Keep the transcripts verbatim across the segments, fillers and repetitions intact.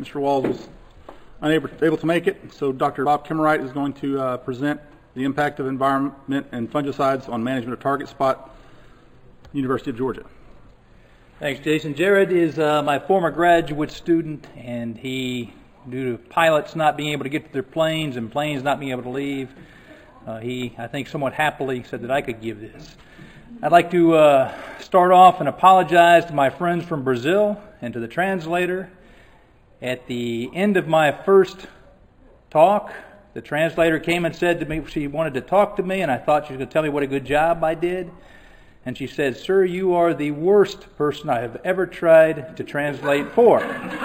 Mister Walls was unable able to make it, so Doctor Bob Kimmerite is going to uh, present the impact of environment and fungicides on management of target spot, University of Georgia. Thanks, Jason. Jared is uh, my former graduate student, and he, due to pilots not being able to get to their planes and planes not being able to leave, uh, he, I think, somewhat happily said that I could give this. I'd like to uh, start off and apologize to my friends from Brazil and to the translator. At the end of my first talk, the translator came and said to me she wanted to talk to me, and I thought she was going to tell me what a good job I did. And she said, "Sir, you are the worst person I have ever tried to translate for."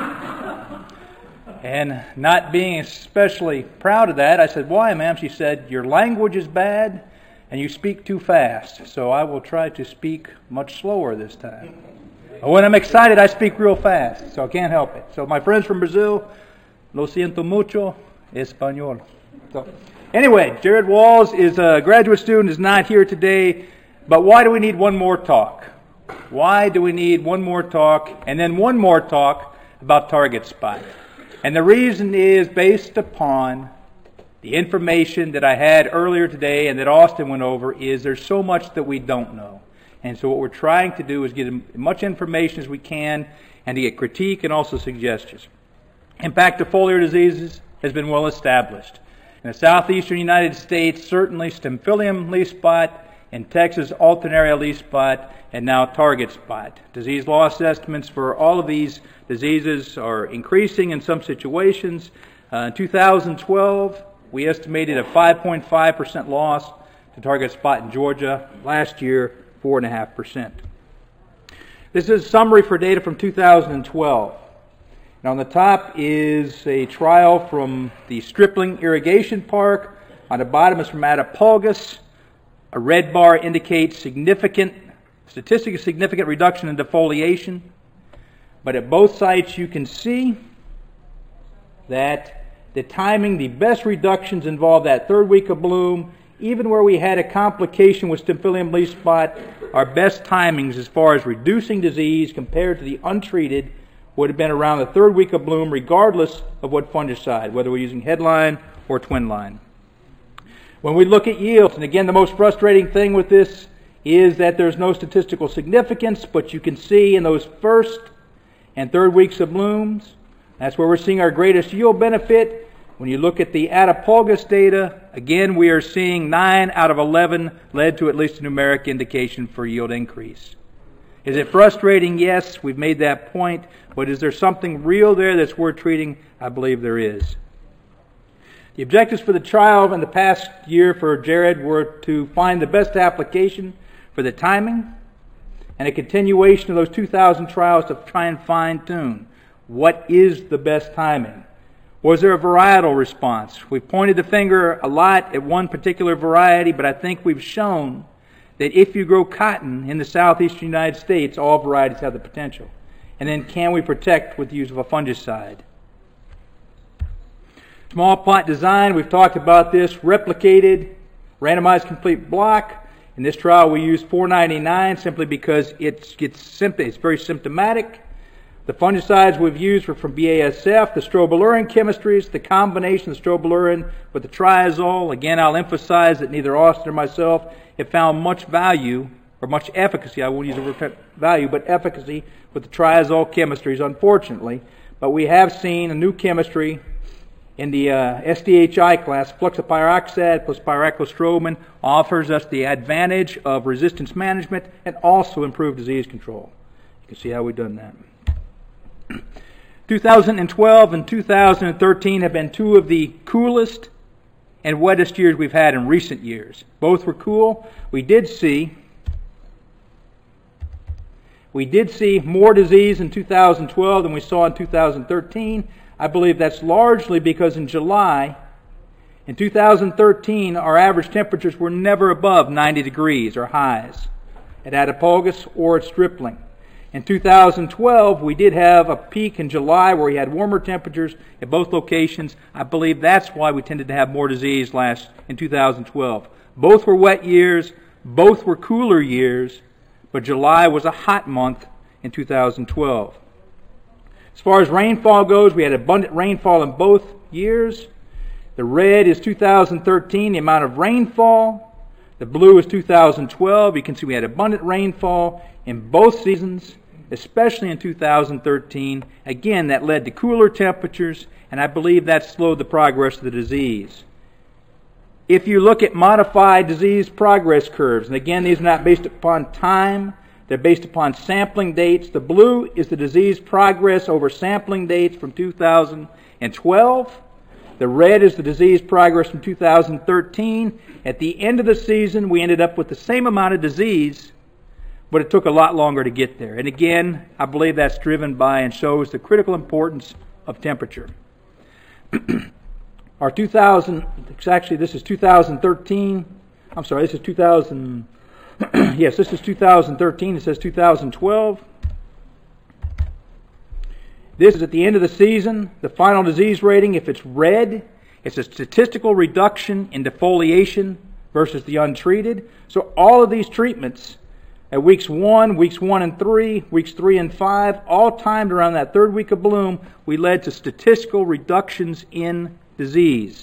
And not being especially proud of that, I said, "Why, ma'am?" She said, "Your language is bad and you speak too fast, so I will try to speak much slower this time." When I'm excited, I speak real fast, so I can't help it. So my friends from Brazil, lo siento mucho, español. So anyway, Jared Walls is a graduate student, is not here today, but why do we need one more talk? Why do we need one more talk and then one more talk about target spot? And the reason is based upon the information that I had earlier today and that Austin went over, is there's so much that we don't know. And so what we're trying to do is get as much information as we can and to get critique and also suggestions. Impact of foliar diseases has been well established. In the southeastern United States, certainly Staphylium leaf spot, in Texas, alternaria leaf spot, and now target spot. Disease loss estimates for all of these diseases are increasing in some situations. Uh, in two thousand twelve, we estimated a five point five percent loss to target spot in Georgia. Last year, four point five percent. This is a summary for data from two thousand twelve. And on the top is a trial from the Stripling Irrigation Park. On the bottom is from Attapulgos. A red bar indicates significant, statistically significant reduction in defoliation. But at both sites you can see that the timing, the best reductions involve that third week of bloom. Even where we had a complication with Staphylium leaf spot, our best timings as far as reducing disease compared to the untreated would have been around the third week of bloom, regardless of what fungicide, whether we're using headline or twin line. When we look at yields, and again, the most frustrating thing with this is that there's no statistical significance, but you can see in those first and third weeks of blooms, that's where we're seeing our greatest yield benefit. When you look at the Attapulgos data, again, we are seeing nine out of eleven led to at least a numeric indication for yield increase. Is it frustrating? Yes, we've made that point. But is there something real there that's worth treating? I believe there is. The objectives for the trial in the past year for Jared were to find the best application for the timing and a continuation of those two thousand trials to try and fine-tune what is the best timing. Was there a varietal response? We pointed the finger a lot at one particular variety, but I think we've shown that if you grow cotton in the southeastern United States, all varieties have the potential. And then can we protect with the use of a fungicide? Small plot design, we've talked about this, replicated, randomized complete block. In this trial we used four ninety-nine simply because it's, it's, simple, it's very symptomatic. The fungicides we've used were from B A S F, the strobilurin chemistries, the combination of the strobilurin with the triazole. Again, I'll emphasize that neither Austin or myself have found much value, or much efficacy, I won't use the word value, but efficacy with the triazole chemistries, unfortunately. But we have seen a new chemistry in the uh, S D H I class, fluxapyroxad plus pyraclostrobin, offers us the advantage of resistance management and also improved disease control. You can see how we've done that. two thousand twelve and two thousand thirteen have been two of the coolest and wettest years we've had in recent years. Both were cool. We did see we did see more disease in two thousand twelve than we saw in two thousand thirteen. I believe that's largely because in July, in two thousand thirteen, our average temperatures were never above ninety degrees or highs at Attapulgos or at Stripling. In two thousand twelve, we did have a peak in July where we had warmer temperatures at both locations. I believe that's why we tended to have more disease last in two thousand twelve. Both were wet years, both were cooler years, but July was a hot month in two thousand twelve. As far as rainfall goes, we had abundant rainfall in both years. The red is two thousand thirteen, the amount of rainfall. The blue is two thousand twelve. You can see we had abundant rainfall in both seasons, especially in two thousand thirteen. Again, that led to cooler temperatures, and I believe that slowed the progress of the disease. If you look at modified disease progress curves, and again, these are not based upon time, they're based upon sampling dates. The blue is the disease progress over sampling dates from two thousand twelve. The red is the disease progress from two thousand thirteen. At the end of the season, we ended up with the same amount of disease, but it took a lot longer to get there. And again, I believe that's driven by and shows the critical importance of temperature. Our two thousand, actually this is two thousand thirteen, I'm sorry, this is two thousand, yes, this is two thousand thirteen, it says two thousand twelve. This is at the end of the season, the final disease rating. If it's red, it's a statistical reduction in defoliation versus the untreated. So all of these treatments at weeks one, weeks one and three, weeks three and five, all timed around that third week of bloom, we led to statistical reductions in disease.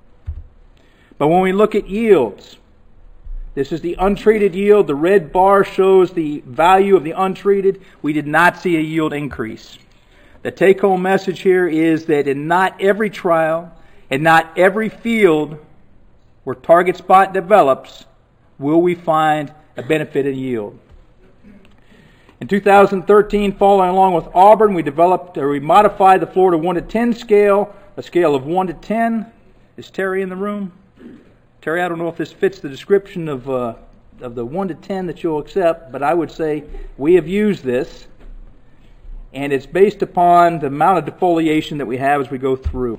But when we look at yields, this is the untreated yield. The red bar shows the value of the untreated. We did not see a yield increase. The take-home message here is that in not every trial and not every field where target spot develops will we find a benefit in yield. In two thousand thirteen, following along with Auburn, we developed or we modified the Florida one to ten scale, a scale of one to ten. Is Terry in the room? Terry, I don't know if this fits the description of uh, of the one to ten that you'll accept, but I would say we have used this, and it's based upon the amount of defoliation that we have as we go through.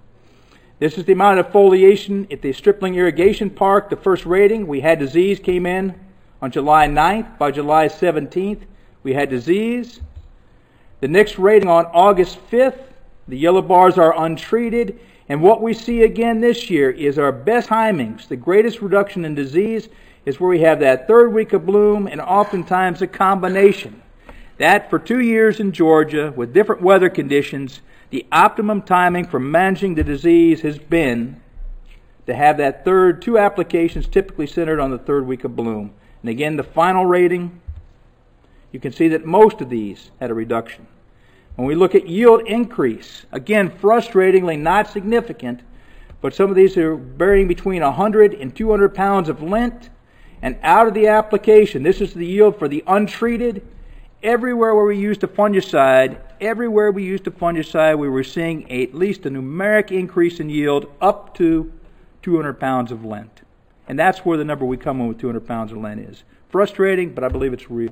This is the amount of defoliation at the Stripling Irrigation Park. The first rating, we had disease, came in on July ninth. By July seventeenth, we had disease. The next rating on August fifth, the yellow bars are untreated. And what we see again this year is our best timings. The greatest reduction in disease is where we have that third week of bloom and oftentimes a combination. That for two years in Georgia with different weather conditions, the optimum timing for managing the disease has been to have that third, two applications typically centered on the third week of bloom. And again, the final rating, you can see that most of these had a reduction. When we look at yield increase, again, frustratingly not significant, but some of these are varying between one hundred and two hundred pounds of lint. And out of the application, this is the yield for the untreated. Everywhere where we used a fungicide, everywhere we used a fungicide, we were seeing at least a numeric increase in yield up to two hundred pounds of lint. And that's where the number we come in with two hundred pounds of lint is. Frustrating, but I believe it's real.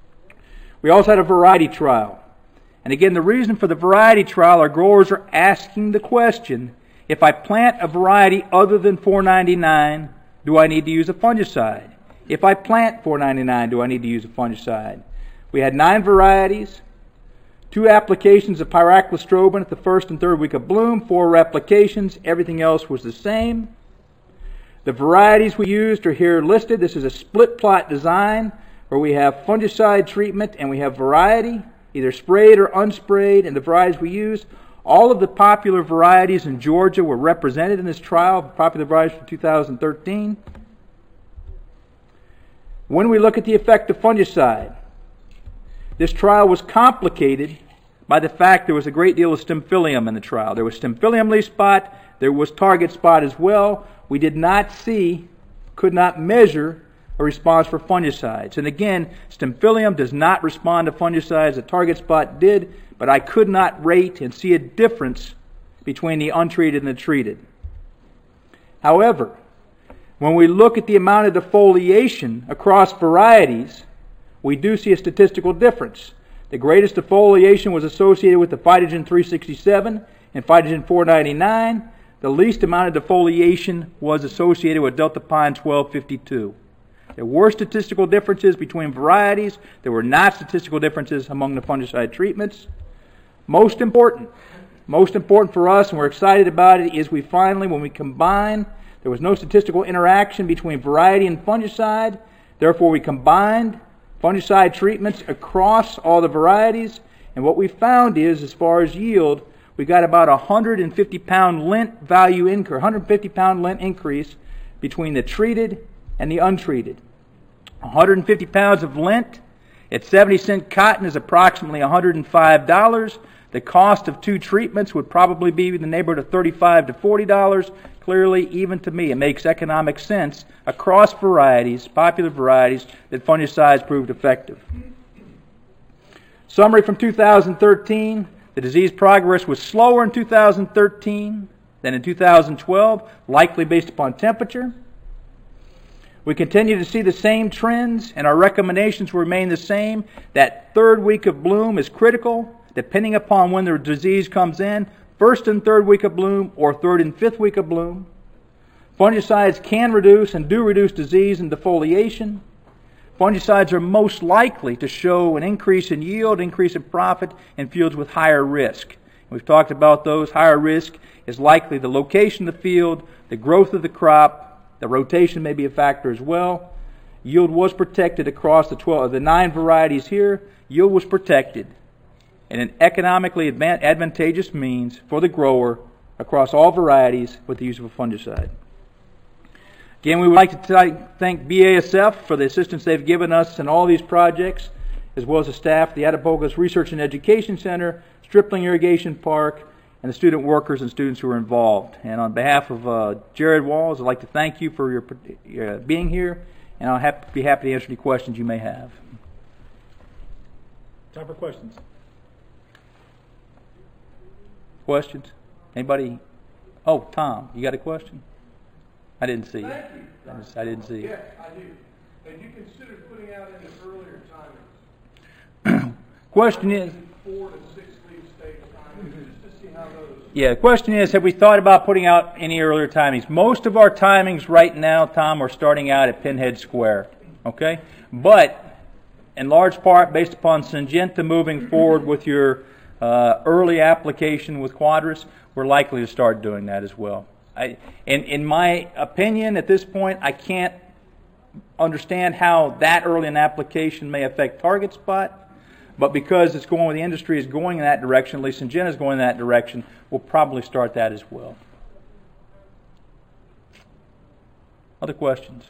We also had a variety trial. And again, the reason for the variety trial, our growers are asking the question, if I plant a variety other than four ninety-nine, do I need to use a fungicide? If I plant four ninety-nine, do I need to use a fungicide? We had nine varieties, two applications of pyraclostrobin at the first and third week of bloom, four replications, everything else was the same. The varieties we used are here listed. This is a split plot design where we have fungicide treatment and we have variety, either sprayed or unsprayed, and the varieties we use. All of the popular varieties in Georgia were represented in this trial, popular varieties for two thousand thirteen. When we look at the effect of fungicide, this trial was complicated by the fact there was a great deal of Stymphalium in the trial. There was Stymphalium leaf spot, there was target spot as well. We did not see, could not measure a response for fungicides. And again, Stymphalium does not respond to fungicides. The target spot did, but I could not rate and see a difference between the untreated and the treated. However, when we look at the amount of defoliation across varieties, we do see a statistical difference. The greatest defoliation was associated with the Phytogen three sixty-seven and Phytogen four ninety-nine. The least amount of defoliation was associated with Delta Pine twelve fifty-two. There were statistical differences between varieties. There were not statistical differences among the fungicide treatments. Most important, most important for us, and we're excited about it, is we finally, when we combine, there was no statistical interaction between variety and fungicide. Therefore, we combined fungicide treatments across all the varieties, And what we found is, as far as yield, we got about a one hundred fifty pound lint value increase, one hundred fifty pound lint increase between the treated and the untreated. one hundred fifty pounds of lint at seventy cent cotton is approximately one hundred five dollars. The cost of two treatments would probably be in the neighborhood of thirty-five to forty dollars. Clearly, even to me, it makes economic sense across varieties, popular varieties, that fungicides proved effective. Summary from two thousand thirteen. The disease progress was slower in two thousand thirteen than in two thousand twelve, likely based upon temperature. We continue to see the same trends, and our recommendations remain the same. That third week of bloom is critical, depending upon when the disease comes in, first and third week of bloom or third and fifth week of bloom. Fungicides can reduce and do reduce disease and defoliation. Fungicides are most likely to show an increase in yield, increase in profit in fields with higher risk. We've talked about those. Higher risk is likely the location of the field, the growth of the crop, the rotation may be a factor as well. Yield was protected across the twelve, the nine varieties here. Yield was protected in an economically advantageous means for the grower across all varieties with the use of a fungicide. Again, we would like to thank B A S F for the assistance they've given us in all these projects, as well as the staff at the Attapulgos Research and Education Center, Stripling Irrigation Park, and the student workers and students who are involved. And on behalf of uh, Jared Walls, I'd like to thank you for your uh, being here, and I'll have, be happy to answer any questions you may have. Time for questions. Questions? Anybody? Oh, Tom, you got a question? I didn't see you. Thank you. I, just, I didn't see you. Yes, I do. And you considered putting out in the earlier timings? Question is, Four to six leaf stage timings, just to see how those... yeah, the question is, have we thought about putting out any earlier timings? Most of our timings right now, Tom, are starting out at Pinhead Square, okay? But, in large part, based upon Syngenta moving forward with your uh, early application with Quadris, we're likely to start doing that as well. I, in, in my opinion, at this point, I can't understand how that early an application may affect target spot, but because it's going, the industry is going in that direction, at least Syngenta is going in that direction, we'll probably start that as well. Other questions?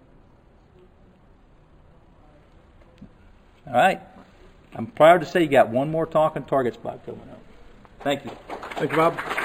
All right. I'm proud to say you got one more talking target spot coming up. Thank you. Thank you, Bob.